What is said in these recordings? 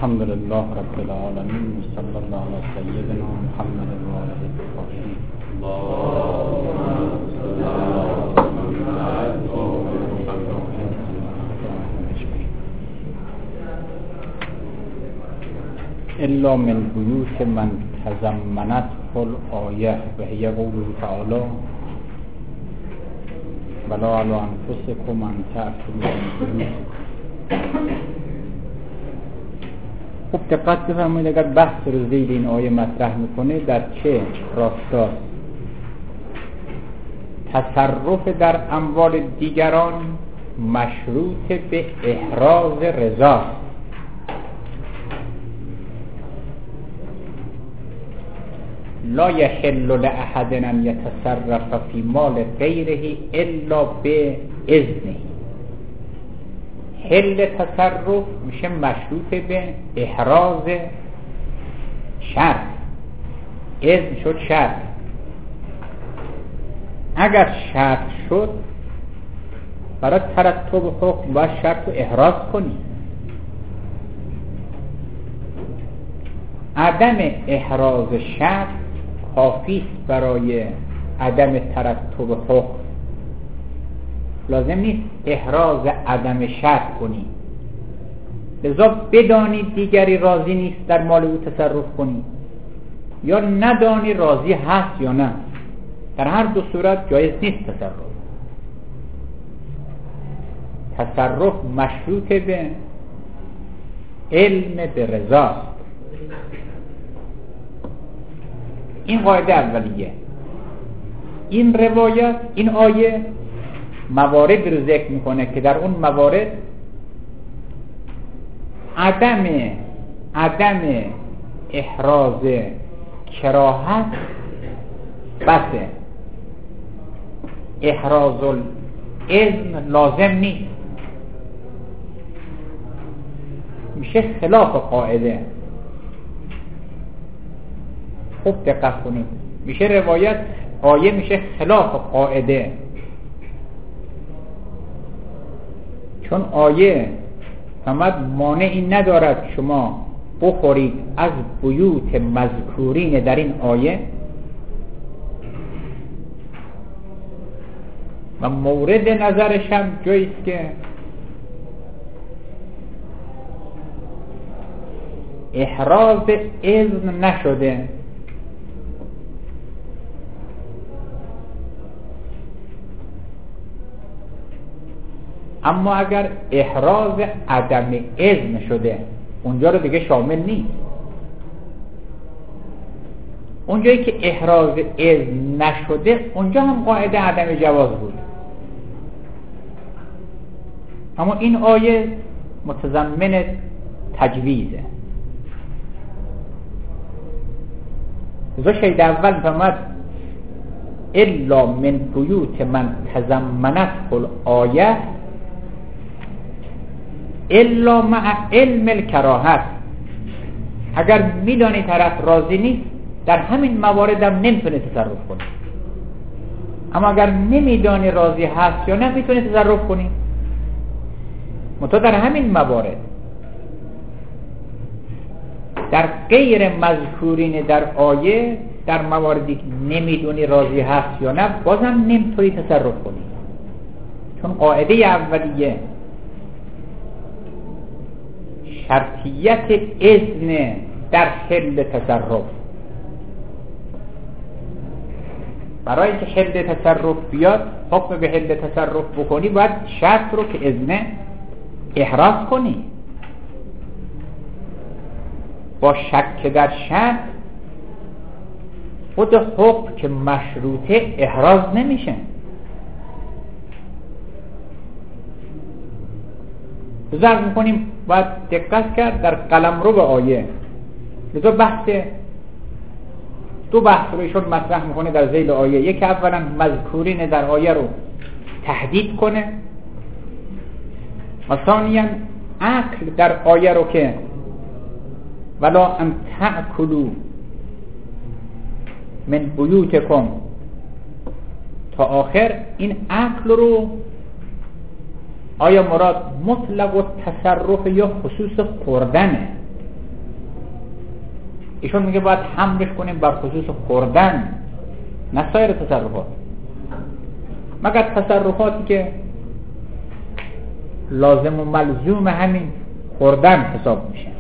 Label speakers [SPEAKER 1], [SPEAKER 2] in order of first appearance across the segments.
[SPEAKER 1] الحمد لله رب العالمين صلى الله على سيدنا محمد وآله الطاهرين. إلا من بيوت من تزمنته الآية وهي قوله تعالى ولا على أنفسكم أن تأكلوا من بيوتكم. خوب دقت بفرمایید اگر بحث رو زیر این آیه مطرح میکنه در چه راستاست؟ تصرف در اموال دیگران مشروط به احراز رضا. لا يحل لأحد أن يتصرف في مال غيره إلا بإذنه. حل تصرف میشه مشروط به احراز شرط. اذن شد شرط. اگر شرط شد برای ترتب حکم باید شرط رو احراز کنی. عدم احراز شرط کافی است برای عدم ترتب حکم. لازم نیست احراز عدم شرط کنی. لذا بدانی دیگری راضی نیست در مال او تصرف کنی یا ندانی راضی هست یا نه. در هر دو صورت جایز نیست تصرف. تصرف مشروط به علم به رضاست. این قاعده اولیه. این روایت، این آیه موارد رو ذکر میکنه که در اون موارد عدم احراز کراهت بسه. احراز الاذن لازم نیست، میشه خلاف قاعده. خوب دقت کنید، میشه روایت آیه میشه خلاف قاعده، چون آیه فقط مانعی ندارد شما بخورید از بیوت مذکورین در این آیه و مورد نظرش هم جاییست که احراز اذن نشده. اما اگر احراز عدم اذن شده اونجا رو دیگه شامل نیست. اونجایی که احراز اذن نشده اونجا هم قاعده عدم جواز بود. اما این آیه متضمن تجویزه. لذا شاید اول فرمود الا من بیوت من تضمنته الآیه الا مع علم الکراهت. اگر میدانی طرف راضی نیست در همین موارد هم نمیتونه تصرف کنی. اما اگر نمیدانی راضی هست یا نه میتونه تصرف کنی. منتها در همین موارد، در غیر مذکورین در آیه، در مواردی که نمیدونی راضی هست یا نه بازم نمیتونی تصرف کنی، چون قاعده اولیه شرطیت اذن در حل تصرف. برای اینکه حل تصرف بیاد، حکم به حل تصرف بکنی، باید شرط رو که اذن احراز کنی. با شک در شرط خود حکم که مشروطه احراز نمیشه. ذکر میکنیم باید دقت کرد در قلمرو به آیه. لذا دو بحث رو ایشون مطرح میکنه در ذیل آیه. یکی اولا مذکورین در آیه رو تهدید کنه و ثانیاً عقل در آیه رو که ولا ان تأکلوا من بیوتکم تا آخر، این عقل رو آیا مراد مطلق و تصرف یا خصوص خوردنه؟ ایشون میگه باید حملش کنیم بر خصوص خوردن، نه سایر تصرفات، مگر تصرفاتی که لازم و ملزوم همین خوردن حساب میشه.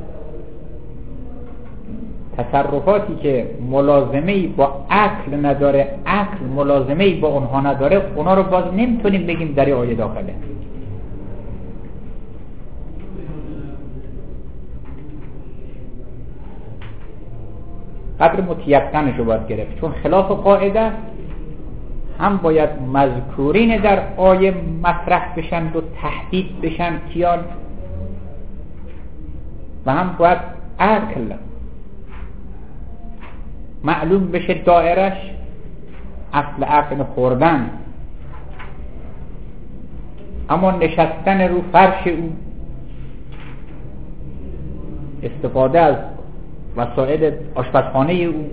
[SPEAKER 1] تصرفاتی که ملازمه‌ای با عقل نداره، عقل ملازمه‌ای با اونها نداره، اونا رو باز نمیتونیم بگیم در این آیه داخله. قدر متیقنش رو باید گرفت، چون خلاف قاعده هم باید مذکورین در آیه مطرح بشن و تهدید بشن کیان، و هم باید عقل معلوم بشه دائرش. اصل عقل خوردن، اما نشستن رو فرش او، استفاده از وسایل آشپزخانه او،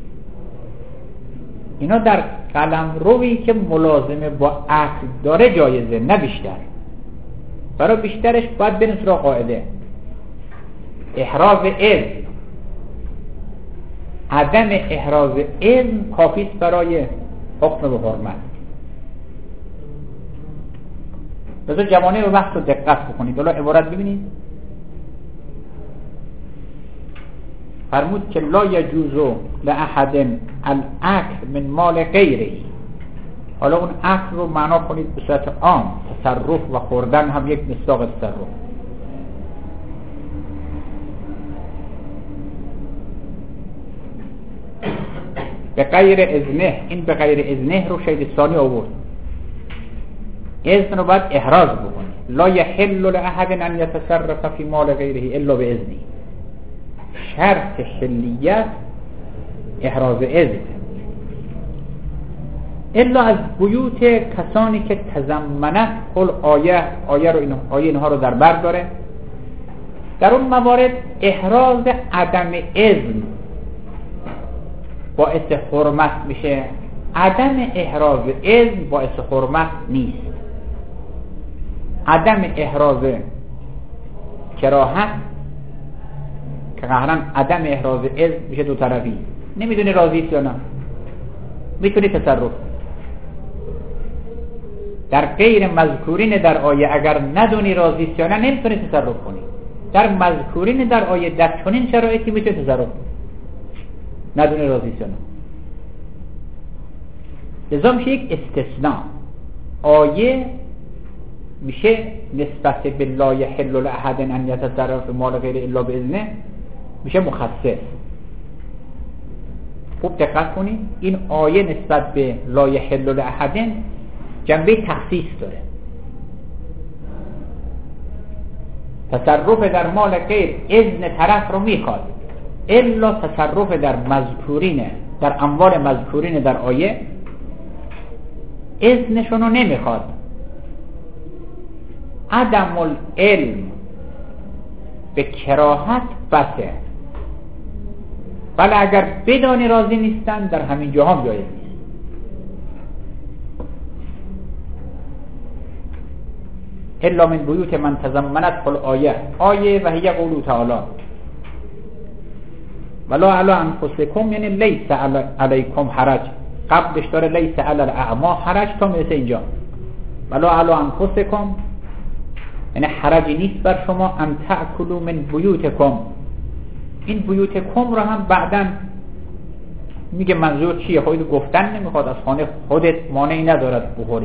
[SPEAKER 1] اینا در قلمروی که ملازمه با عقل داره جایزه، نه بیشتر. برای بیشترش باید بریم سراغ قاعده. احراز اذن، عدم احراز اذن کافی است برای حکم به حرمت. بذار جوانه و وقت رو دقت بکنید. حالا عبارت ببینید. فرمود که لا یجوز لأحد الاکل من مال غیره. حالا اون اکل رو معنا کنید به صورت عام، تصرف و خوردن هم یک مصداق تصرف. به غیر اذنه، این به غیر اذنه رو شهید ثانی آورد. اذن رو باید احراز بکنید. لا یحل لأحد ان یتصرف فی مال غیره الا باذنه. شرط حلیت احراز اذن، الا از بیوت کسانی که تضمنت کل آیه رو اینها رو در بر داره. در اون موارد احراز عدم اذن باعث حرمت میشه، عدم احراز اذن باعث حرمت نیست. عدم احراز کراهت که قهرن عدم احراز اذن میشه دو طرفی، نمیدونی راضیست یا نه، میتونی تصرف. در غیر مذکورین در آیه اگر ندونی راضیست یا نه نمیتونی تصرف کنی. در مذکورین در آیه در چنین شرایطی میتونی تصرف کنی، ندونی راضیست یا نه. لذا میشه یک استثناء. آیه میشه نسبت به لا یحل لأحد ان یتصرف مال غیر الا باذنه، میشه مخصص. خوب دقت کنید، این آیه نسبت به لا یحل لأحد جنبه تخصیص داره. تصرف در مال غیر اذن طرف رو میخواد، الا تصرف در مذکورین، در اموال مذکورین در آیه اذنشون رو نمیخواد. عدم العلم به کراهت بسه، ولی اگر بدانی راضی نیستن در همین جا هم جایز نیست. الا من بیوت من تضمنت کل آیه و هی قوله تعالی ولا علی انفسکم، یعنی لیس علیکم حرج. قبلش داره لیس علی الاعمی حرج تا میرسه اینجا. ولا علی انفسکم یعنی حرجی نیست بر شما ان تأکلوا من بیوتکم. این بیوتکم رو هم بعداً میگه منظور چیه؟ خودت گفتن نمیخواد، از خانه خودت مانعی ندارد بخوری.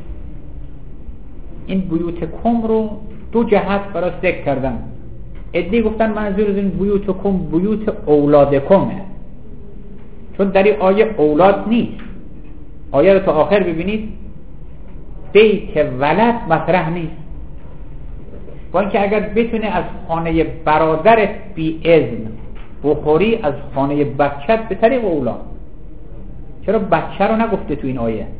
[SPEAKER 1] این بیوتکم رو دو جهت براش ذکر کردن. عده‌ای گفتن منظور از این بیوتکم بیوت اولادکمه، چون در این آیه اولاد نیست. آیه رو تا آخر ببینید، بیت ولد مطرح نیست. با اینکه اگر بتونه از خانه برادرت بی اذن بخوری، از خانه بچت به طریق اولاد. چرا بچه رو نگفته تو این آیه؟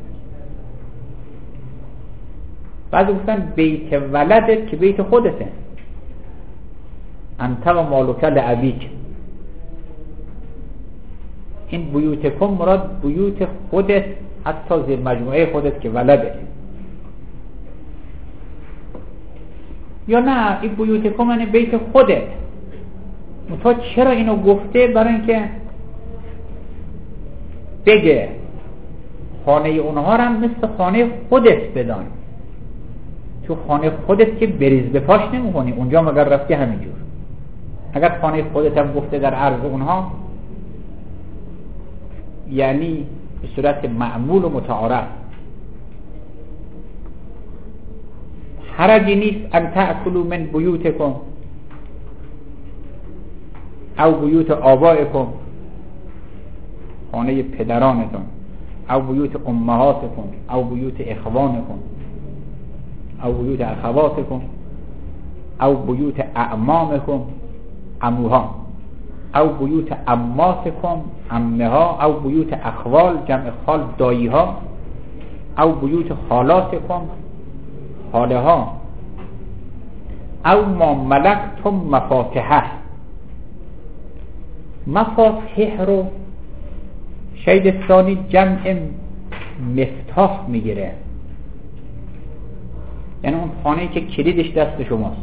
[SPEAKER 1] بعضی گفتن بیت ولدت که بیت خودته، انت و مالک لابیک. این بیوتکم مراد بیوت خودت، حتی زیر مجموعه خودت که ولده. یا نه این بیوتکم یعنی بیت خودت، تا چرا اینو گفته؟ برای اینکه بگه خانه اونها رو هم مثل خانه خودت بدان. تو خانه خودت که بریز به پاش نمی‌کنی، اونجا مگر رفتی همینجور. اگر خانه خودت هم گفته در عرض اونها، یعنی به صورت معمول و متعارف. حرجی نیست ان تأکلوا من بیوتکم او بیوت آبائکم، خانه پدرانتون، او بیوت امهاتکم او بیوت اخوانکم او بیوت اخواتکم او بیوت اعمامکم عموها او بیوت عماتکم عمها او بیوت اخوال جمع خال داییها او بیوت خالاتکم خاله ها او ما ملکتم مفاتحه. مفاتح رو شید ثانی جمع مفتاح میگیره، یعنی اون خانه‌ای که کلیدش دست شماست.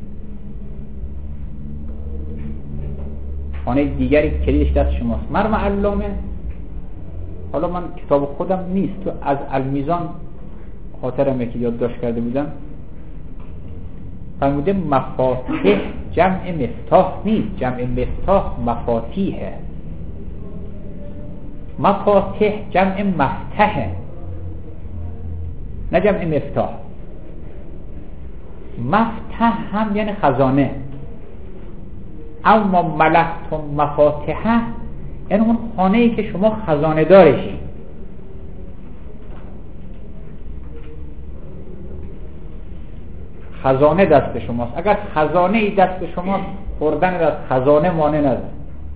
[SPEAKER 1] خانه دیگری کلیدش دست شماست. مرحوم علامه، حالا من کتاب خودم نیست، تو از المیزان خاطرمه که یادداشت کرده بودم، فرموده مفاتح جمع مفتاح نیست، جمع مفتاح مفاتیحه. مفاتح جمع مفتحه نه جمع مفتاح. مفتح هم یعنی خزانه. اما ملکتم مفاتحه یعنی اون خانه‌ای که شما خزانه دارشی. خزانه دست شماست. اگر خزانه ای دست شماست، خوردن از خزانه مانع نداره.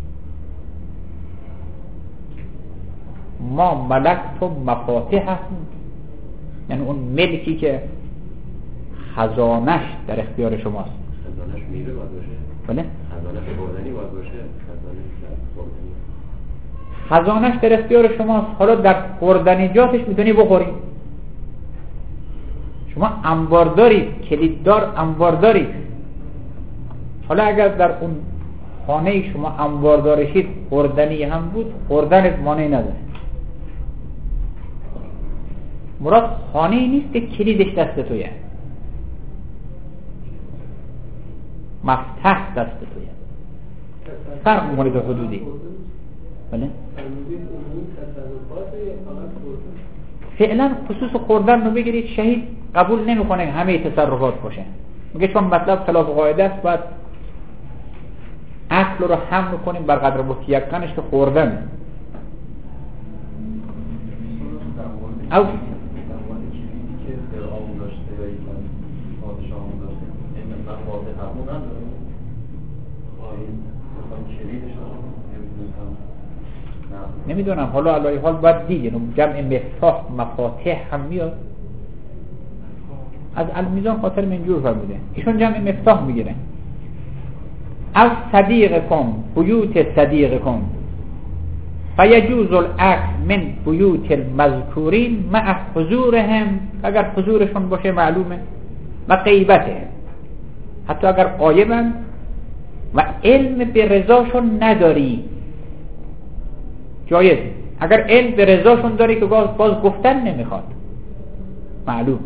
[SPEAKER 1] ما ملکتم مفاتحه یعنی اون ملکی که خزانش در اختیار شماست.
[SPEAKER 2] خزانش میوه باید باشه.
[SPEAKER 1] بله؟
[SPEAKER 2] خزانش خوردنی باید باشه.
[SPEAKER 1] خزانش در اختیار شماست. حالا در خوردنیجاتش میتونی بخوری. شما انبار دارید، کلیددار انبار دارید. حالا اگر در اون خانه شما انبار دارشید خوردنی هم بود، خوردنت مانعی نداره. مراد خانه ای نیست که کلیدش دست تویه، مفتاح دست تویه. فرق مورد حدودی. بله؟ فعلا خصوص خوردن رو بگیرید، شهید قبول نمیکنه همه تصرفات باشه. میگه چون مطلب خلاف قاعده است، باید عقل رو حمل کنیم بر قدر متیقنش که خوردن. او نمیدونم، حالا علای حال باید دید. جمع مفتاح مفاتح هم میاد. از المیزان خاطر منجور فرموده ایشون جمع مفتاح میگیره. از صدیقکم بیوت صدیقکم فیجوز الاکل من بیوت المذکورین مع حضورهم، اگر حضورشون باشه معلومه، و غیبته، حتی اگر غایبن و علم به رضاشون نداری جایز. اگر علم به رضاشون داری که باز گفتن نمیخواد، معلوم.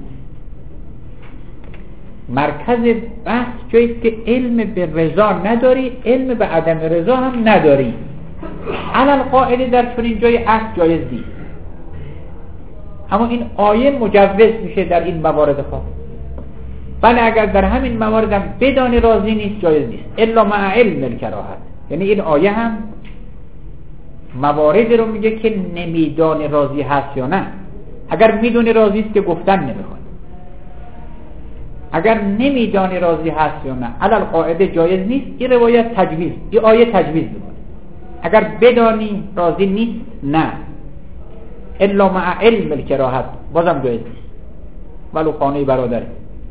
[SPEAKER 1] مرکز بحث جاییست که علم به رضا نداری، علم به عدم رضا هم نداری. علل قاعده در چنین جای عقد جایز نیست. اما این آیه مجوز میشه در این موارد خاص. بله اگر در همین موارد هم بدانی راضی نیست جایز نیست، الا مع علم الکراهت. یعنی این آیه هم موارد رو میگه که نمیدانی راضی هست یا نه. اگر میدونی راضی است که گفتن نمیخواد، اگر نمیدانی راضی هست یا نه علل قاعده جایز نیست. این روایت تجویز، این آیه تجویز میکنه. اگر بدانی راضی نیست نه، الا مع علم الکراهت، بازم جایز نیست ولو خانه برادره.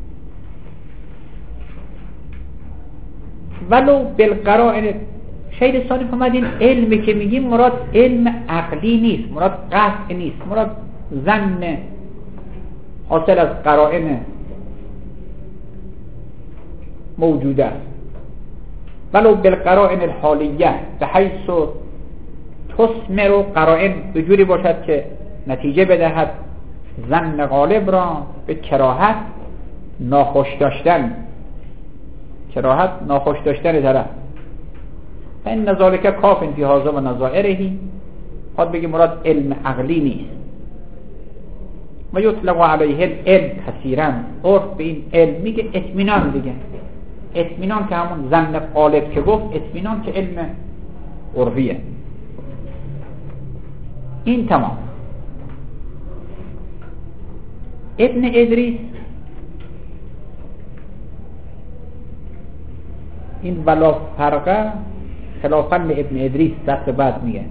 [SPEAKER 1] ولو بالقرائن. شاید ثانی فرمودین علمی که میگیم مراد علم عقلی نیست، مراد قطع نیست، مراد ظن حاصل از قرائن موجوده است. ولو بالقرائن الحالیه به حیث تثمر قرائن به جوری باشد که نتیجه بدهد ظن غالب را به کراهت ناخوش داشتن، کراهت ناخوش داشتن طرف. این ذالک کاف فی هذا و نظائره، خود بگی مراد علم عقلی نیست. و یطلق علیه العلم کثیرا، عرف به این علم میگه اطمینان دیگه. اطمینان که همون ظن غالب که گفت، اطمینان که علم عرفیه. این تمام. ابن ادریس این ولا فرقه خلافاً ابن ادریس دست بعد میگه.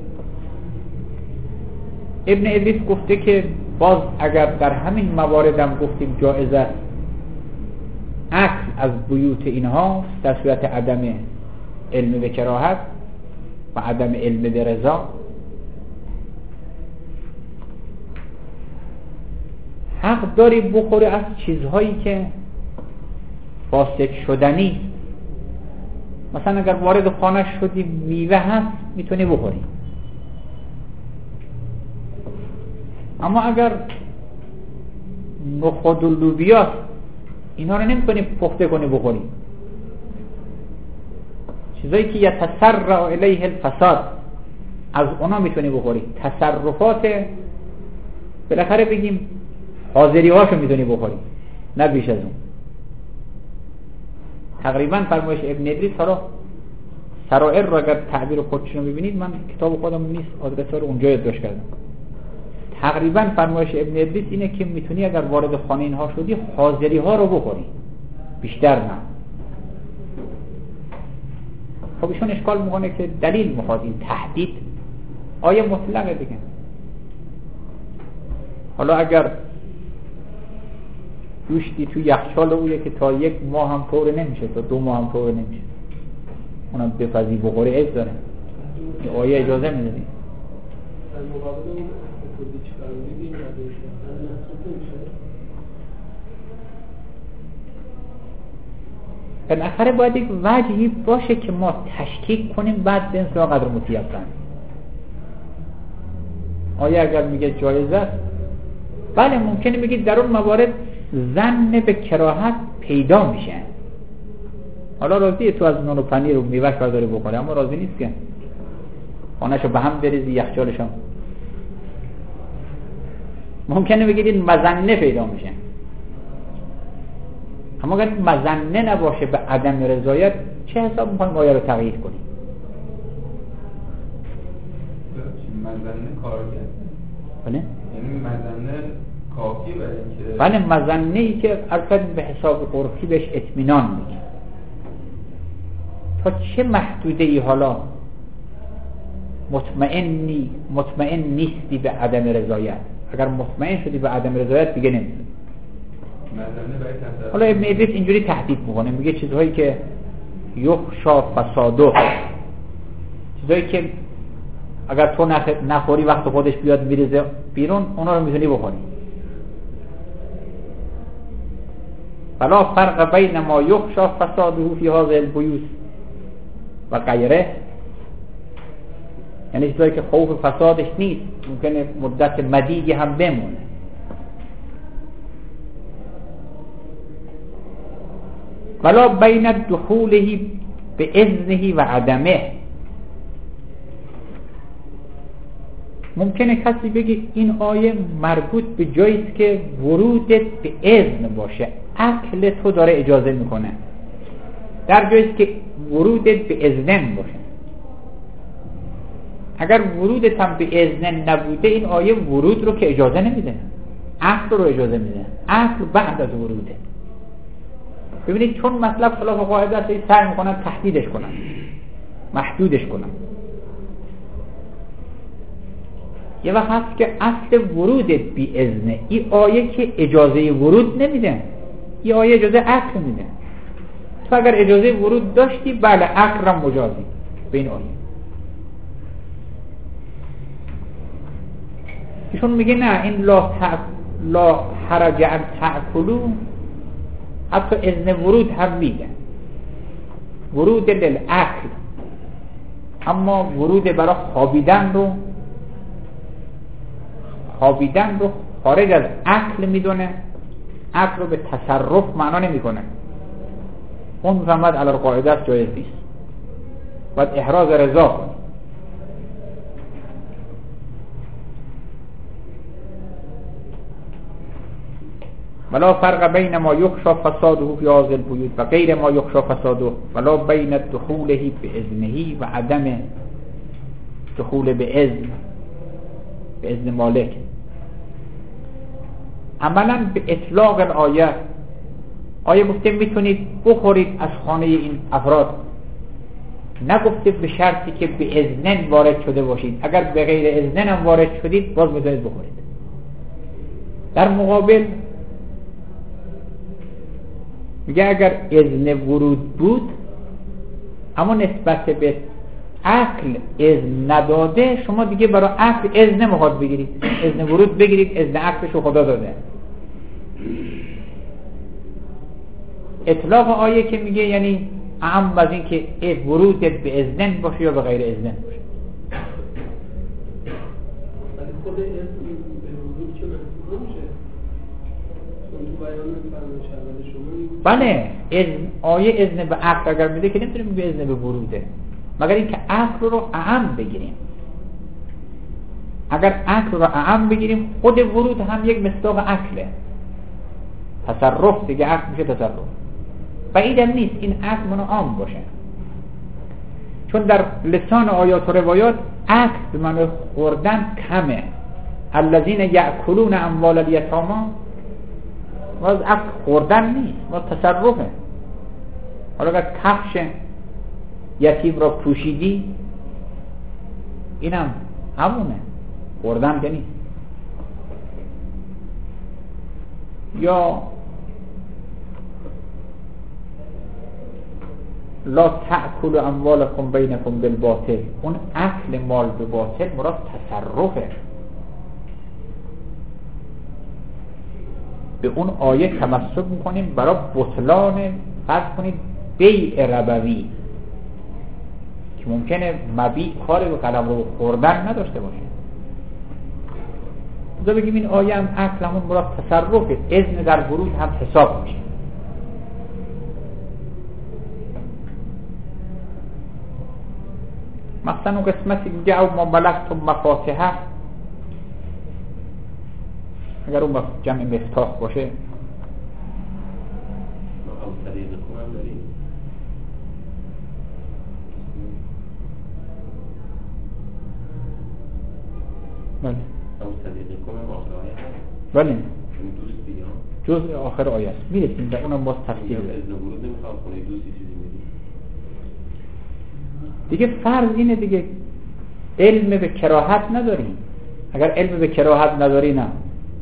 [SPEAKER 1] ابن ادریس گفته که باز اگر در همین مواردم گفتیم جایز است اکل از بیوت اینها در صورت عدم علم به کراهت و عدم علم به رضا، حق داری بخوره از چیزهایی که فاسد شدنی. مثلا اگر وارد خانه شدی میوه هست میتونی بخوری، اما اگر نخود و لوبیا اینا رو نمیتونی پخته کنی بخوری. چیزایی که یتسرع الیه الفساد از اونا میتونی بخوری. تصرفات بالاخره بگیم حاضری هاشو میتونی بخوری، نه بیش از اون. تقریبا فرمایش ابن ادریس، حالا سرائر رو اگر تعبیر خودشون رو ببینید، من کتاب خودم نیست آدرس رو اونجا یادداشت کردم، تقریبا فرمایش ابن ادریس اینه که میتونی اگر وارد خانه اینها شدی حاضری ها رو بخوری، بیشتر نه. خب ایشون اشکال میکنه که دلیل میخواد، این تهدید آیه مطلقه دیگه. حالا اگر گوشتی تو یخچال اویه که تا 1 ماه هم طور نمیشه، تا 2 ماه هم طور نمیشه، اونم بپزی بخوری عیب داره. این آیه اجازه میده.
[SPEAKER 3] در مقابل اون کلی چیکار می‌کنیم؟
[SPEAKER 1] بالاخره باید یک وجهی باشه که ما تشکیک کنیم بعد به سراغ قدر متیقن. آیا اگر میگه جایز است، بله ممکنه بگید در اون موارد ظن به کراهت پیدا میشه. حالا راضیه تو از نان و پنیر و میوه‌اش برداری بخوره، اما راضی نیست که خانه‌شو به هم بریزی، یخچالش هم. ممکنه بگید این مظنه پیدا میشه، اما اگر مظنه نباشه به عدم رضایت، چه حساب می‌خوایم آیه رو تغییر کنیم؟
[SPEAKER 4] مظنه کارگر،
[SPEAKER 1] بله؟
[SPEAKER 4] یعنی مظنه کافی برای اینکه
[SPEAKER 1] بله، مظنه ای که البته به حساب عرفی بهش اطمینان میگه. تا چه محدوده ای حالا مطمئن نیستی به عدم رضایت؟ اگر مطمئن شدی به عدم رضایت دیگه نمیتونی. حالا ابن ادریس اینجوری تهدید میکنه، میگه چیزهایی که یخشا فساده، چیزهایی که اگر تو نخوری وقت خودش بیاد میریزه بیرون، اونا رو میتونی بخوری. فلا فرق بین ما یخشا فساده فی هذه البیوت و غیره، یعنی چیزایی که خوف فسادش نیست، ممکنه مدت مدیدی هم بمونه. ولا بین دخوله به اذنه و عدمه، ممکنه کسی بگه این آیه مربوط به جاییست که ورودت به اذن باشه، عقل تو داره اجازه میکنه، در جاییست که ورودت به اذن باشه. اگر ورودت هم به اذن نبوده، این آیه ورود رو که اجازه نمیده، عقل رو اجازه میده، عقل بعد از وروده. ببینید چون مطلب خلاف قاعده است، سعی میکنن تهدیدش کنن، محدودش کنن. یه وقت هست که اصل ورودت بی اذنه، این آیه که اجازه ورود نمیده، این آیه اجازه عقل میده. تو اگر اجازه ورود داشتی، بله عقل را مجازی به این آیه. ایشون میگه نه، این لا حرج ان تأکلوا حتی اذن ورود هم میده. ورود للعقل، اما ورود برای خوابیدن رو خارج از عقل میدونه، عقل رو به تصرف معنا نمیکنه. اون فهمد علی القاعده است، جایز نیست، باید احراز رضا کنی. ولا فرق بین ما یخشى فساده فی هذه البیوت و غیر ما یخشى فساده ولا بین دخوله باذنه و عدم دخول باذن مالک. عملا به اطلاق آیه گفته میتونید بخورید از خانه این افراد، نگفته به شرطی که به اذن وارد شده باشید. اگر به غیر اذن هم وارد شدید باز میتونید بخورید. در مقابل میگه اگر اذن ورود بود اما نسبت به عقل اذن نداده، شما دیگه برای عقل اذن نمیخواد بگیرید، اذن ورود بگیرید، اذن عقلشو خدا داده. اطلاق آیه که میگه یعنی اعم از این که ورود به اذن باشه یا به غیر اذن باشه.
[SPEAKER 3] خود اذن به ورود چه محسوب میشه؟ چون تو بیان فرمایش اول شما
[SPEAKER 1] بله، آیه اذن به عقل اگر میده که نمیتونیم به اذن به وروده، مگر اینکه عقل رو اعم بگیریم. اگر عقل رو اعم بگیریم خود ورود هم یک مصداق عقله، تصرف دیگه، عقل میشه تصرف. بعیدم نیست این عقل منو عام باشه، چون در لسان آیات و روایات عقل به معنی خوردن کمه. الذین یأکلون اموال الیتامی، واز عقل خوردن نیست، واز تصرفه. حالا اگر کفش یتیم را پوشیدی اینم همونه، خوردن که نیست. یا لا تأکلوا اموالکم بینکم بالباطل، اون اکل مال به باطل مراد تصرفه. به اون آیه تمسک میکنیم برای بطلان فرض کنید بیع ربوی که ممکنه مبیع کار به قلمرو خوردن نداشته باشه. بذار بگیم این آیه هم اکل همون مراد تصرفه، اذن در ورود هم حساب میشه. مثلا اون قسمتی میگه او ما ملکتم مفاتحه، اگر اون جمع مفتاح باشه
[SPEAKER 2] او صدیقکم هم داریم.
[SPEAKER 1] بله
[SPEAKER 2] او صدیقکم هم آخر آیه هست.
[SPEAKER 1] بله
[SPEAKER 2] این دوستی ها
[SPEAKER 1] جزء آخر آیه است، میرسیم به اونم باز تفصیل
[SPEAKER 2] اذن ورود نمیخواد خونه دوستی چیزی میدی
[SPEAKER 1] دیگه. فرض اینه دیگه علم به کراهت نداریم. اگر علم به کراهت نداری نه.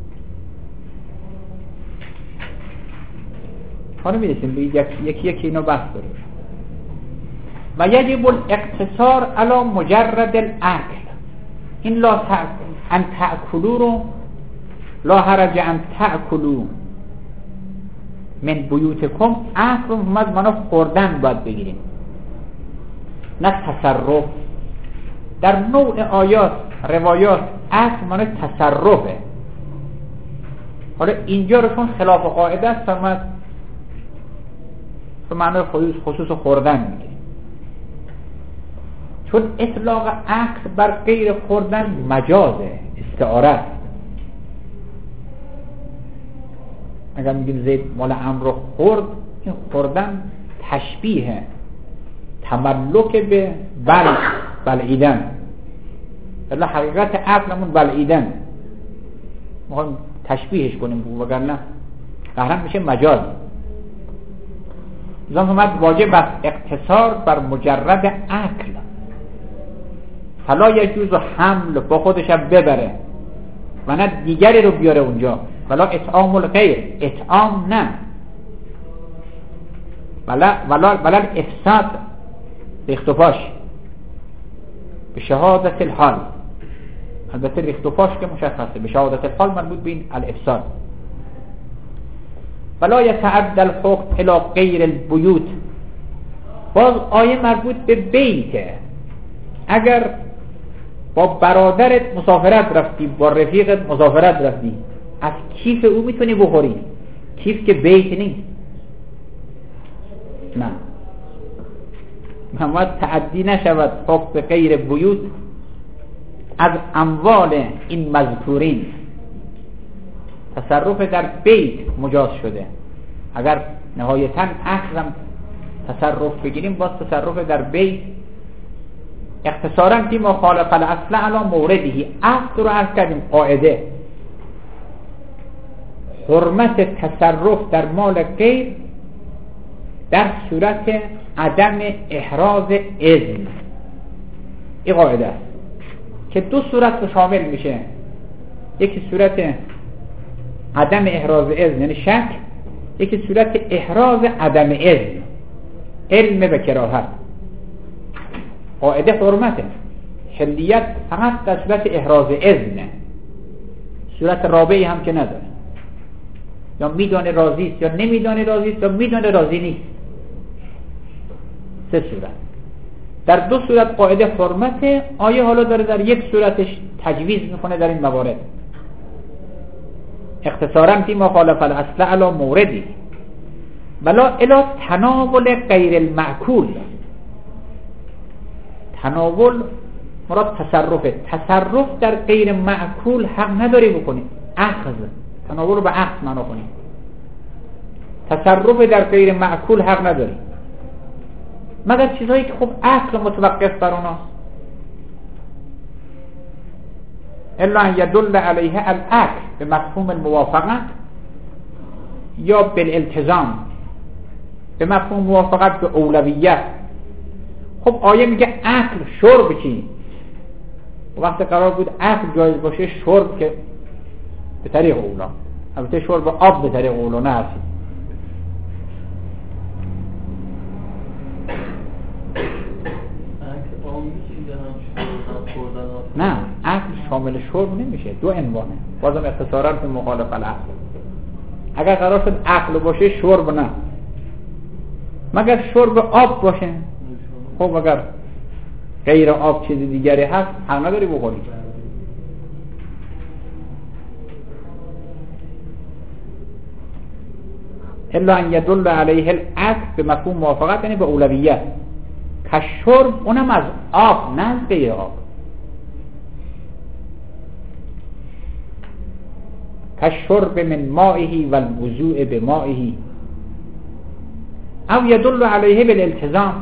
[SPEAKER 1] حالا میرسیم به یکی اینو بحث داریم. و یجب الاقتصار علی مجرد الاکل، این لا ان تأکلو رو لا حرج ان تأکلو من بیوتکم، اکل رو مانا خوردن باید بگیریم نه تصرف. در نوع آیات روایات اکل مانا تصرفه. حالا اینجا رو چون خلاف قاعده است فرمود به معنی خصوص خوردن میگه، چون اطلاق اکل بر غیر خوردن مجازه، استعاره است. اگر میگیم زید مال عمرو رو خورد، این خوردن تشبیه تملک به بلعیدن. الا حقیقت عقلمون بلعیدن، میخوایم تشبیهش کنیم وگرنه قهرم میشه مجاز. زن اومد واجب است اقتصار بر مجرد عقل، فلا یجوز حمل با خودش ببره و نه دیگری رو بیاره اونجا. ولا اطعام الغیر، اطعام نه، ولا افساد ریختوپاش به شهادت الحال. البته ریختوپاش که مشخصه، به شهادت الحال مربوط به این الافساد. ولا يتعدى الحكم الى غیر البیوت، باز آیه مربوط به بیته. اگر با برادرت مسافرت رفتی، با رفیقت مسافرت رفتی، از کیف او میتونی بخوری، کیف که بیت نیست. نه، باید تعدی نشود حق به غیر بیوت از اموال این مذکورین. تصرف در بیت مجاز شده. اگر نهایتاً اخرم تصرف بگیریم، باز تصرف در بیت اختصاراً که مخالف الاصل علی موردی. اصل رو عرض کردیم، قاعده حرمت تصرف در مال غیر در صورت عدم احراز اذن. این قاعده است که دو صورت رو شامل میشه. یکی صورت عدم احراز اذن یعنی شک، یکی صورت احراز عدم اذن، علم به کراهت. قاعده حرمته، حلیت فقط در صورت احراز اذنه، صورت رابعی هم که نداره. یا میدانه راضی است یا نمیدانه راضی است یا میدانه راضی نیست. سه صورت. در دو صورت قاعده حرمته. آیه حالا داره در یک صورتش تجویز میکنه در این موارد. اختصارا فی مخالف الاصل علی موردی ولا الی تناول غیر المعکول. تناول مراد تصرف در غیر معکول حق نداری بکنی. اخذ، تناول رو به اخذ معنا کنی. تصرف در غیر معکول حق نداری مگر چیزهایی که خب عقل متوقف بر اوناست. الا ان يدل علیه العقل به مفهوم الموافقت یا بالالتزام به مفهوم موافقت به اولویت. خب آیه میگه عقل شرب چی؟ وقتی قرار بود عقل جایز باشه، شرب که به طریق اولا، البته شرب آب به طریق اولا نه هستی. نه، عقل شامل شرب نمیشه، دو عنوانه. بازم اختصارا به مخالف العقل. اگر قرار شد عقل باشه شرب نه، مگر شرب آب باشه. خب اگر غیر آب چیز دیگری هست حق نداری بخوری. الا ان يدل علیه العقل به مفهوم موافقت یعنی به اولویت. کشرب اونم از آب نه از غیر آب. کشرب من مائه و الوضوء بمائه او يدل علیه بالالتزام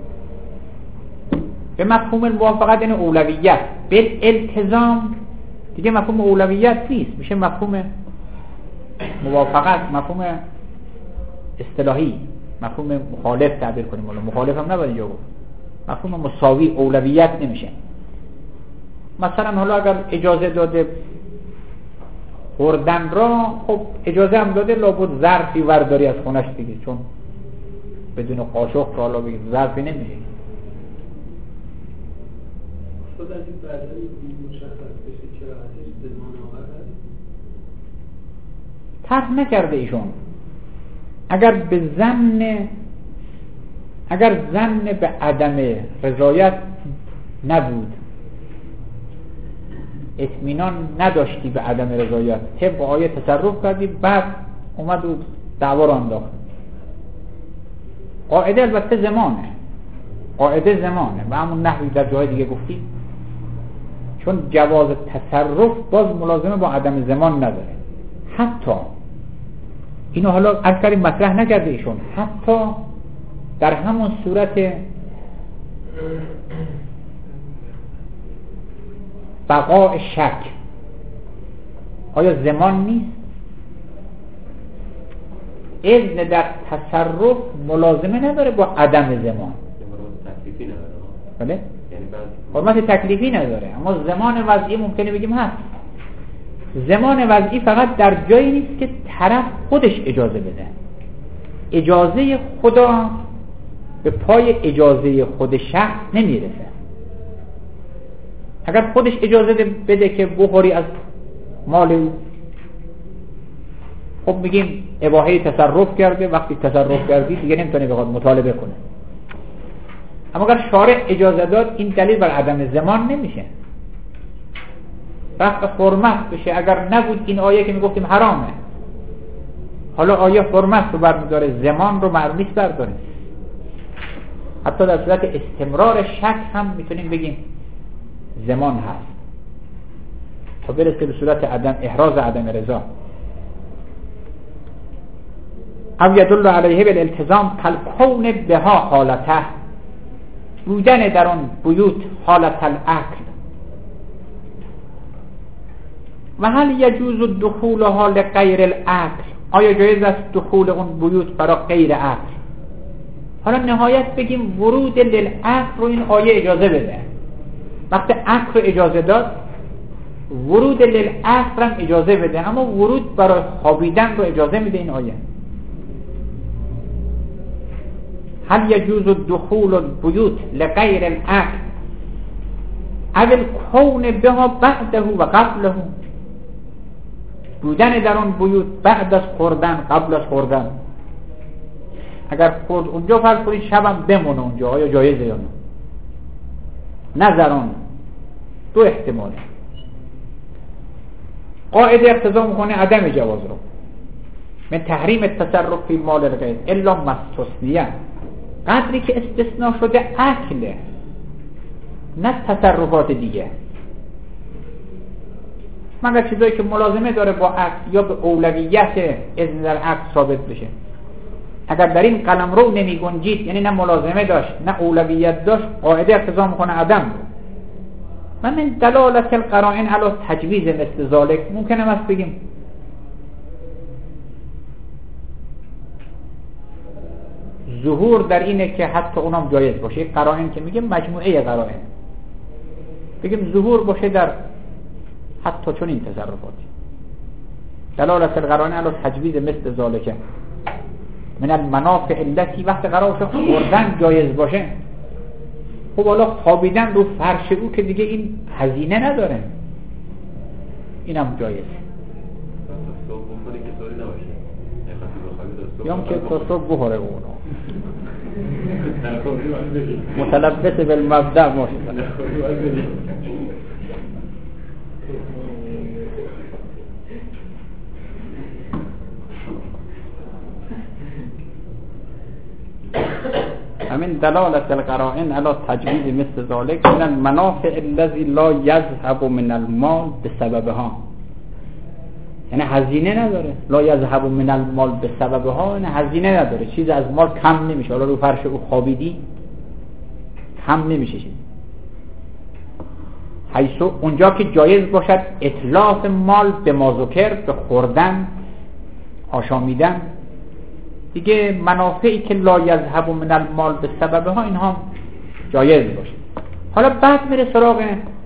[SPEAKER 1] به مفهوم الموافقت یعنی اولویت. بالالتزام دیگه مفهوم اولویت نیست، میشه مفهوم موافقت، مفهوم اصطلاحی، مفهوم مخالف تعبیر کنیم. ولی مخالف هم نباید اینجا گفت، مفهوم مساوی اولویت نمیشه. مثلا حالا اگر اجازه داده خوردن را، خب اجازه هم داده لابد ظرفی ورداری از خونش دیگه، چون بدون قاشق که حالا بگید ظرفی نمیشه.
[SPEAKER 3] خود از این بعدا مشخص بشه که راحتش زمان آور هست
[SPEAKER 1] طرح نکرده ایشون. اگر ظن به عدم رضایت نبود، اطمینان نداشتی به عدم رضایت، طبق آیه تصرف کردی، بعد اومد و دعوا رو انداخت. قاعده البته زمانه، قاعده زمانه و همون نحوی در جای دیگه گفتیم، چون جواز تصرف باز ملازمه با عدم زمان نداره. حتی اینو حالا از کاری مطرح نکرده ایشون، حتی در همون صورت بقاء شک آیا زمان نیست؟ اذن در تصرف ملازمه نداره با عدم زمان.
[SPEAKER 2] تکلیفی نداره.
[SPEAKER 1] بله؟
[SPEAKER 2] یعنی
[SPEAKER 1] حرمت تکلیفی نداره، اما زمان وضعی ممکنه بگیم هست. زمان وضعی فقط در جایی نیست که طرف خودش اجازه بده. اجازه خدا به پای اجازه خود شخص نمیرسه. اگر خودش اجازه بده که بخوری از مال او، خب میگیم اباحه تصرف کرده. وقتی تصرف کردی دیگه نمیتونه بخواد مطالبه کنه. اما اگر شارع اجازه داد این دلیل بر عدم ضمان نمیشه. رفع حرمت بشه اگر نبود این آیه که میگفتیم حرامه، حالا آیه حرمت رو برمیداره، ضمان رو معلوم نیست برداره. حتی در صورت استمرار شک هم میتونیم بگیم ضمان هست تا برسه به صورت عدم احراز عدم رضا. او یدل علیه بالالتزام کالکون بها حالته، بودن در اون بیوت حالت العقل. و هل یجوز دخولها لغیر العقل، آیا جایز است دخول اون بیوت برای غیر عقل؟ حالا نهایت بگیم ورود للعقل رو این آیه اجازه بده. وقتی عقل رو اجازه داد ورود للعقل هم اجازه بده، اما ورود برای خوابیدن رو اجازه میده این آیه. هل یجوز دخول البیوت لغیر العقل او الکون بها بعده و قبله، بودن در اون بیوت بعد از خوردن قبل از خوردن. اگر خورد اونجا فرض کنید شبم بمونه اونجا، آیا جایزه یا نه؟ نظران دو احتمال. قاعده اقتضا میکنه عدم جواز رو، من تحریم التصرف فی مال الغیر الا ما استثنیه، قدری که استثناء شده اکله نه تصرفات دیگه، مگر چیزایی که ملازمه داره با عقل یا به اولویت اذن در عقل ثابت بشه. اگر در این قلمرو نمی گنجید، یعنی نه ملازمه داشت نه اولویت داشت، قاعده اقتضا میکنه عدم رو. و من دلالت القرائن علی تجویز مثل ذالک، ممکنه است بگیم ظهور در اینه که حتی اونم جایز باشه. قرائن که میگیم مجموعه قرائن، بگیم ظهور باشه در حتی چون این تصرفاتی. دلالت القرائن علی تجویز مثل ذالک من المنافع التي، وقت قرار شد خوردن جایز باشه، خب حالا خوابیدن رو فرش او که دیگه این هزینه نداره، اینم جایز. یا که تا صبح بخوره اونو متلبس بالمبدأ باشه. همین دلالت القرائن علی تجویز مثل ذالک من المنافع الذی لا یذهب من المال بسببها، یعنی هزینه نداره. لا یذهب من المال بسببها یعنی هزینه نداره، چیز از مال کم نمیشه. حالا رو فرش او خوابیدی کم نمیشه چیز. حیث اونجا که جایز باشد اتلاف مال به مازوکر، به خوردن آشامیدن دیگه، منافعی که لا یذهب من المال به سببها اینها جایز باشه. حالا بعد میره سراغ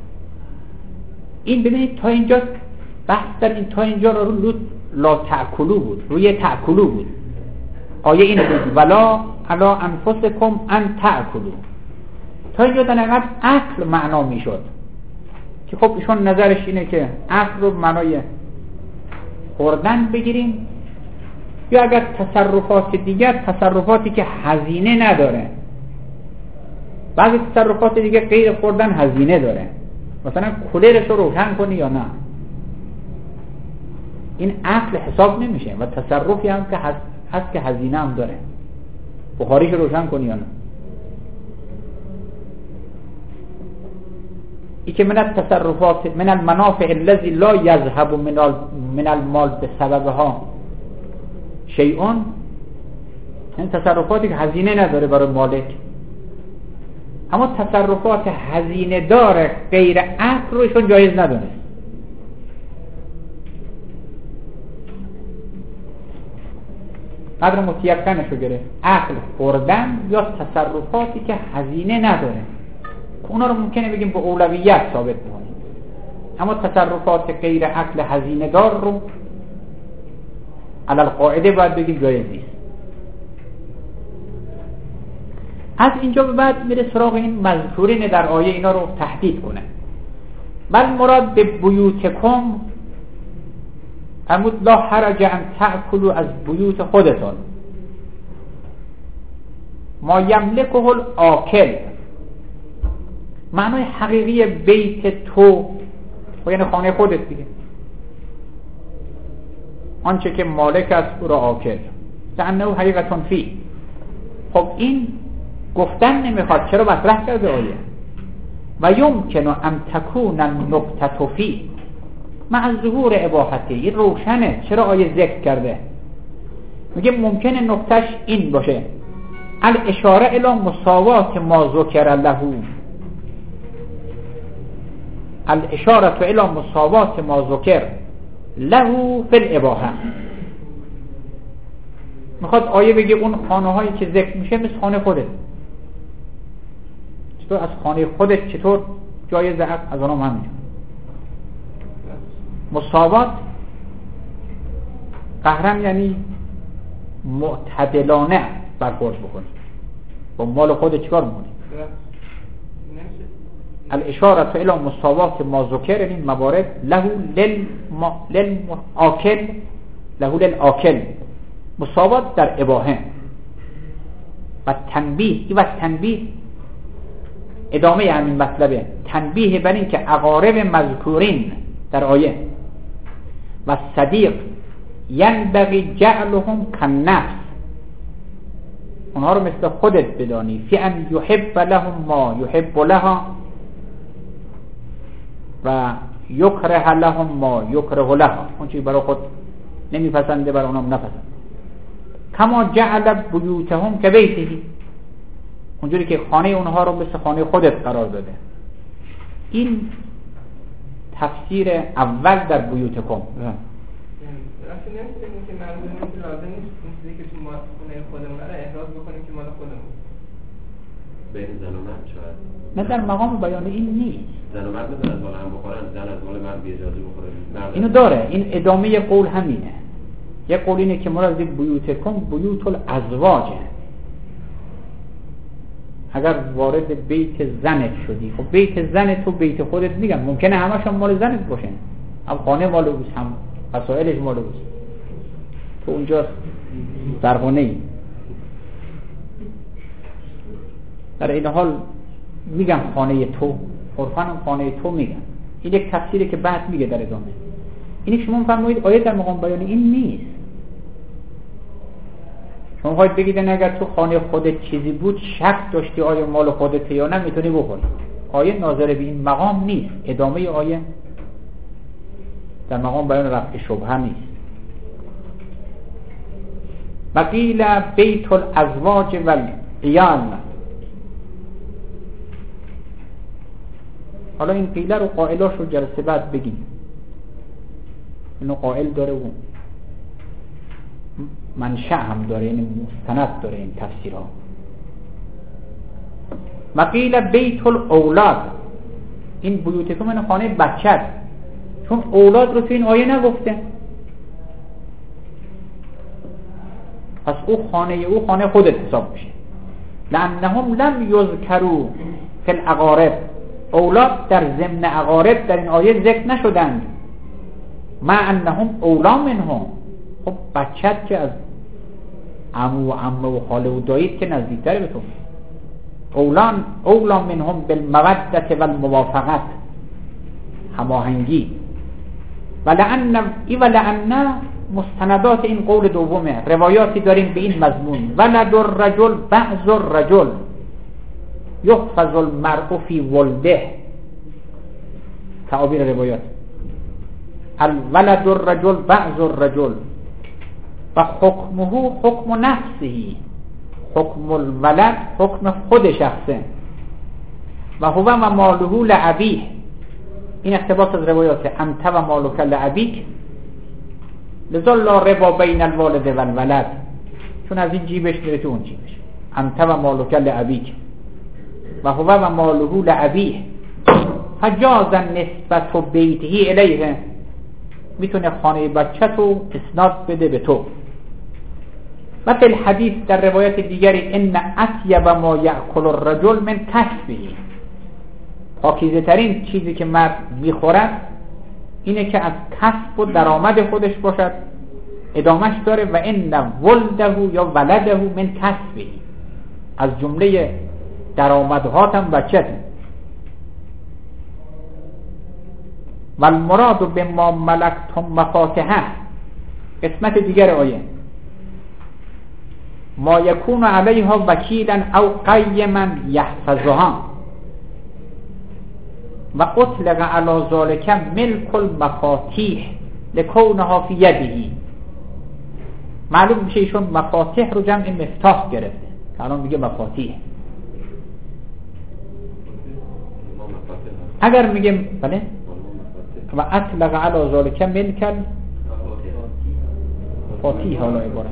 [SPEAKER 1] این. ببینید تا اینجا بحث در این، تا اینجا رو لا تأکلو بود، روی تأکلو بود. آیه این بود ولا علا انفسکم ان تأکلو. تا اینجا در نقد اکل معنا میشد که خب ایشون نظرش اینه که اکل رو معنای خوردن بگیریم، یا اگر تصرفات دیگر، تصرفاتی که هزینه نداره. بعضی تصرفات دیگه غیر خوردن هزینه داره، مثلا کولرش رو روشن کنی یا نه، این عقل حساب نمیشه. و تصرفی هم که هست که هزینه هم داره، بخاریش رو روشن کنی یا نه. ای که من التصرفات من المنافع الذی لا یذهب من المال بسببها شیئون، این تصرفاتی که هزینه نداره برای مالک. اما تصرفات هزینه داره غیر عقل رو ایشون جایز ندونه. قدر متیقنش رو گرفت، عقل خوردن یا تصرفاتی که هزینه نداره، اونا رو ممکنه بگیم به اولویت ثابت کنیم. اما تصرفات غیر عقل هزینه دار رو علل قاعده باید بگیم جایز نیست. از اینجا به بعد میره سراغ این مذکورین در آیه، اینا رو تهدید کنه. بل مراد به بیوتکم فرمود لا حرج ان تأکلوا از بیوت خودتان ما یملکه الآکل معنای حقیقی بیت تو یعنی خانه خودت دیگه، آنچه که مالک است او را آکل لأنه حقیقتون فی. خب این گفتن نمیخواد، چرا مطرح کرده آیه و یمکن ان تکون النکته فی مع ظهور اباحتی. این روشنه، چرا آیه ذکر کرده؟ میگه ممکنه نکتهش این باشه الاشاره الی مساوات ما ذکر له، الاشاره الی مساوات ما ذکر له فی الاباحه. میخواد آیه بگه اون خانه هایی که ذکر میشه مثل خانه خودت، چطور از خانه خودت چطور جایزه از آنها همینجور مساوات. قهرم یعنی معتدلانه برخورد بکنی با مال خودت. چیکار میکنی؟ الاشاره الی مساوات ما ذکر، این موارد له للآکل، له للآکل مساوات در اباحه و تنبیه. و تنبیه ادامه همین مطلبه، تنبیه بر این که اقارب مذکورین در آیه و صدیق ینبغی جعلهم کالنفس، اونها رو مثل خودت بدانی، فی ان یحب لهم ما یحب لها و یکره لهم ما یکره لها، اون چیزی برای خود نمیپسنده برای اونام نپسند. کما جعل بیوتهم که بیتهی، اونجوری که خانه اونها رو مثل خانه خودت قرار داده. این تفسیر اول در بیوتکم.
[SPEAKER 4] راستی نمی‌تونیم که منظورمون که لازم نیست اون چیزی که تو خونه خودمون رو احراز بکنیم که مال خودمون.
[SPEAKER 2] بین زن و مرد شاید.
[SPEAKER 1] نه در مقام بیان این نیست.
[SPEAKER 2] زن و مرد میتونن از مال هم بخورن، زن از مال مرد بی اجازه بخوره.
[SPEAKER 1] اینو داره، این ادامه قول همینه. یه قول اینه که مراد بیوتکم بیوت الازواجه. اگر وارد بیت زنت شدی، خب بیت زنت و بیت خودت میگم ممکنه همشون مال زنت باشن، هم خانه مال اوست، هم وسایلش مال اوست، تو اونجا در خونه ای. در این حال میگم خانه تو، عرفاً خانه تو میگم. این یک تفسیری که بعد میگه در ادامه. اینی شما فرمایید آیه در مقام بیان این نیست. شما خواهید بگید اگر تو خانه خودت چیزی بود شک داشتی آیا مال خودت یا نه میتونی بخوری. آیه ناظر به این مقام نیست. ادامه آیه در مقام بیان رفع شبهه نیست. وقیل بیت الازواج والعیال. حالا این قیله رو قائلاش رو جلسه بعد بگیم. اینو قائل داره و منشأ هم داره، یعنی مستند داره این تفسیرها. وقیل بیت الاولاد، این بیوتکم این خانه بچه، چون اولاد رو تو این آیه نگفته، پس او خانه خودت حساب میشه. لانهم لم یذکروا فی الاقارب، اولاد در ضمن اقارب در این آیه ذکر نشدند. مع انهم اولا منهم، خب بچت که از عمو و عمه و خاله و داییت که نزدیکتره به تو. اولا منهم بالمودت والموافقت، هماهنگی. ولعن مستندات این قول دومه، روایاتی داریم به این مضمون. ولد الرجل بعض الرجل یحفظ المرء فی ولده، تعابیر روایات. الولد الرجل بعض الرجل و حکمه حکم نفسه، حکم الولد حکم خود شخصه. و هو و ماله لعبیه، این اقتباس از روایات. انت و مالک لعبیک لذا لا ربا بین الوالد و الولد، چون از این جیبش میره تو اون جیبش. انت و مالک لعبیک و هو و ماله لعبیه فجاز نسبت بیته الیه، میتونه خانه بچه تو اسناد بده به تو. و فی الحدیث در روایت دیگری ان اطیب ما یأکل الرجل من کسبه، پاکیزه ترین چیزی که مرد میخورد اینه که از کسب و درآمد خودش باشد. ادامش داره و ان ولده یا ولده من کسبه، از جمله درآمدهاتم بچته. و المراد به ما ملکتم مفاتحه، قسمت دیگر آیه، ما یکون علیها وکیلا او قیما یحفظها و اطلق علی ذلک ملک المفاتیح لکونها فی یده. معلوم میشه ایشون مفاتیح رو جمع مفتاح گرفته، الان میگه مفاتیح. اگر میگه بله و اطلق علی ذلک ملک المفاتیح، حالا عبارت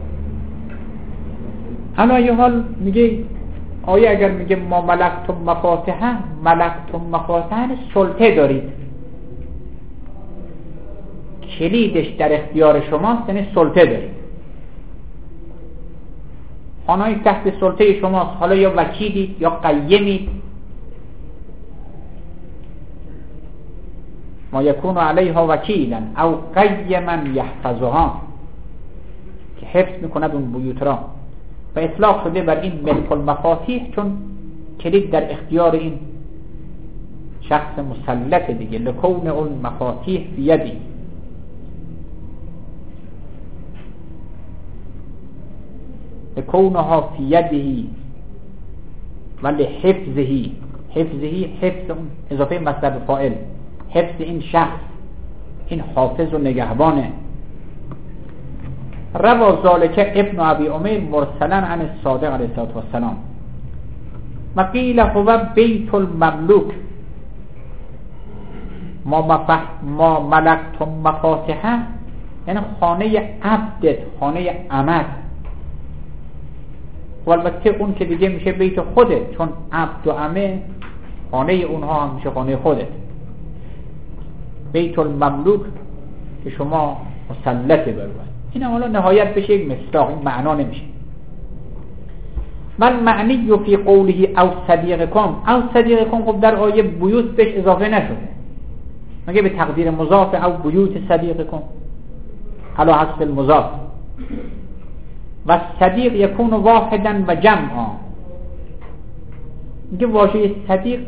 [SPEAKER 1] حالا یه حال میگه آیه اگر میگه ما ملکتم مفاتحه، ملکتم مفاتحه سلطه دارید، کلیدش در اختیار شماست، یعنی سلطه دارید، خانه‌ای تحت سلطه شماست، حالا یا وکیلید یا قیمید. ما یکون علیها وکیلا او قیما یحفظها، که حفظ میکند اون بیوت را، و اطلاق شده بر این ملک المفاتیح چون کلید در اختیار این شخص مسلط دیگه، لکون اون مفاتیح بیدی. لکونها فی یده و لحفظه، حفظه حفظ اون اضافه مصدر فاعل، حفظ این شخص، این حافظ و نگهبانه. روا ذالک ابن ابی امیر مرسلا عن الصادق علیه السلام و قیل هو بیت المملوک ما ملکتم مفاتحه، یعنی خانه عبدت، خانه عمد. و البته اون که دیگه میشه بیت خودت، چون عبد و عمه خانه اونها هم میشه خانه خودت. بیت المملوک که شما مسلطه بر اون، این حالا نهایت بشه یک مصداق، این معنا نمیشه. من معنی فی قوله او صدیقکم، او صدیقکم خب در آیه بیوت بهش اضافه نشده، مگه به تقدیر مضاف او بیوت صدیقکم علی حسب المضاف. و صدیق یکون واحدا و جمعا، میگه واژه صدیق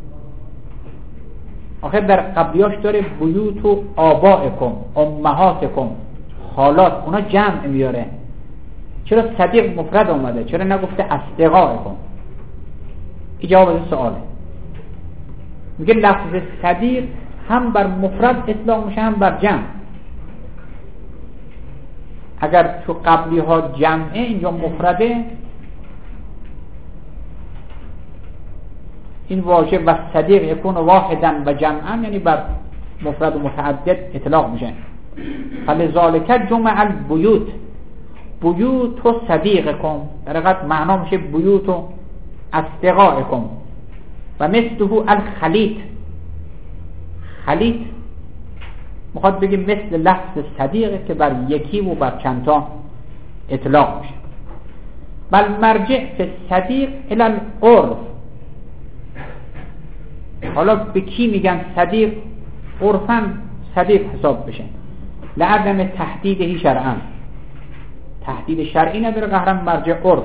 [SPEAKER 1] آخر در قبلیاش داره بیوت و آبائکم، امهاتکم، خالات، اونا جمع میاره. چرا صدیق مفرد آمده؟ چرا نگفته اصدقائکم؟ این جواب از سواله. میگه لفظ صدیق هم بر مفرد اطلاق میشه هم بر جمع. اگر تو قبلی ها جمعه اینجا مفرده، این واژه و صدیق یکون واحدا و جمعا یعنی بر مفرد و متعدد اطلاق میشه. فلذالک جمع البیوت، بیوت و صدیقکم، در حقیقت معنا میشه بیوت و اصدقائکم. و مثله الخلیط، خلیط میخواد بگه مثل لفظ صدیقه که بر یکی و بر چندتا اطلاق میشه. بل مرجع فی صدیق الی العرف، حالا به کی میگن صدیق؟ عرفاً صدیق حساب بشه، لعدم تحدیدهی شرعاً، تحدید شرعی نداره، قهرم مرجع عرف.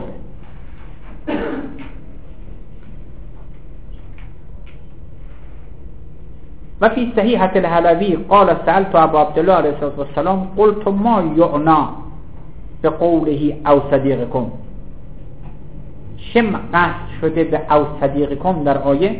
[SPEAKER 1] و فی صحیحة الحلبی قال سألت ابو عبدالله علیه السلام قلت ما یعنا به قوله او صدیقکم، چه قصد شده به او صدیقکم در آیه؟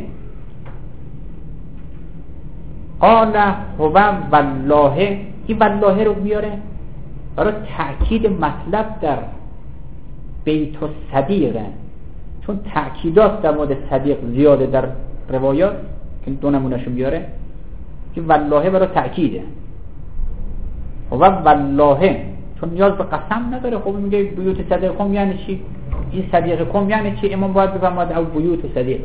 [SPEAKER 1] قال هو والله، این والله رو بیاره برای تأکید مطلب در بیت الصدیقه، چون تأکیدات در مورد صدیق زیاده در روایات که دو نمونهشو بیاره، که والله برای تأکیده. هو والله چون نیاز به قسم نداره. خب میگه بیوت صدیقکم یعنی چی؟ این صدیقکم یعنی چی؟ امام باید بفهمد او بیوت صدیق.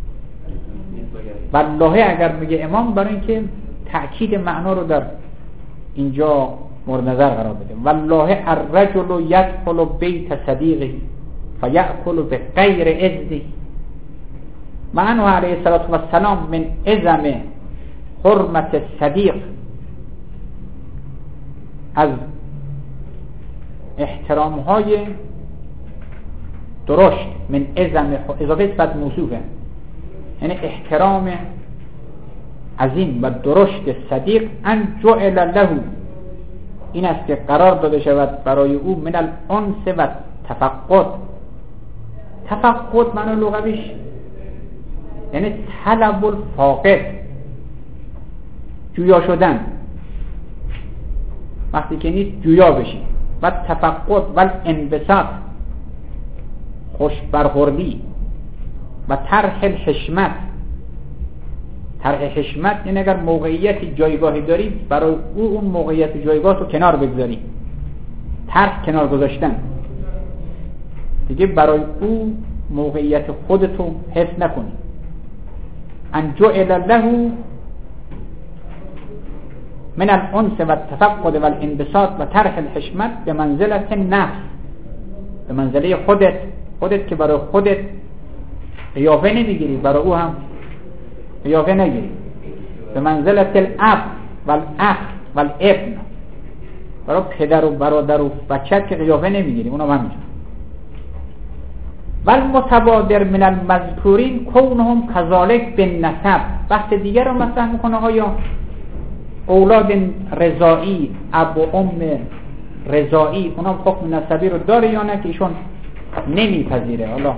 [SPEAKER 1] والله اگر میگه امام برای اینکه تأکید معنا رو در اینجا مورد نظر قرار بده. والله الرجل يدخل بیت صدیقه فیأکل بغیر اذنه، معنی علیه السلام من اعظم حرمت صدیق، از احترام های درشت، من اعظم اضافه صفت موصوفه، یعنی احترام عظیم و درشت صدیق ان جعل له، این است که قرار داده شود برای او من الانس و تفقد. تفقد معنی لغویش یعنی طلب الفاقد، جویا شدن، وقتی که نیست جویا بشی. و تفقد و انبساط، خوش برخوردی. و طرح الحشمت، طرح حشمت یعنی اگر موقعیت جایگاهی داری برای او اون موقعیت جایگاه رو کنار بگذاری، طرح کنار گذاشتن دیگه، برای او موقعیت خودتو حفظ نکنی. ان جعل له من الانس و التفقد و الانبساط و طرح الحشمت به منزلت نفس، به منزله خودت که برای خودت قیافه نمیگیری برای او هم قیافه نگیری. به منزلت الاب و الاخ و الابن، برای پدر و برادر و بچه که قیافه نمیگیری اونا هم همینجور. والمتبادر من المذکورین کونهم کذالک بالنسب. بحث دیگر رو مطرح میکنه آیا اولاد رضائی، اب و ام رضائی اونا حکم نسبی رو داره یا نه که ایشون نمیپذیره. حالا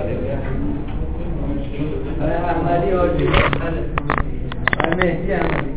[SPEAKER 4] احمدی آجی مهدی احمدی